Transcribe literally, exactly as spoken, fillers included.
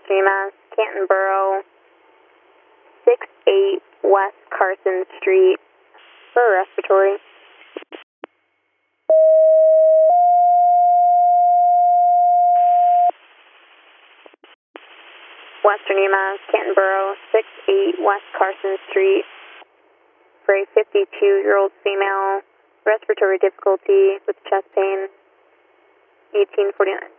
Western U M A S, Canton Borough, six eight West Carson Street for a respiratory. Western U M A S, Canton Borough, six eight West Carson Street for a fifty-two-year-old female, respiratory difficulty with chest pain, eighteen forty-nine.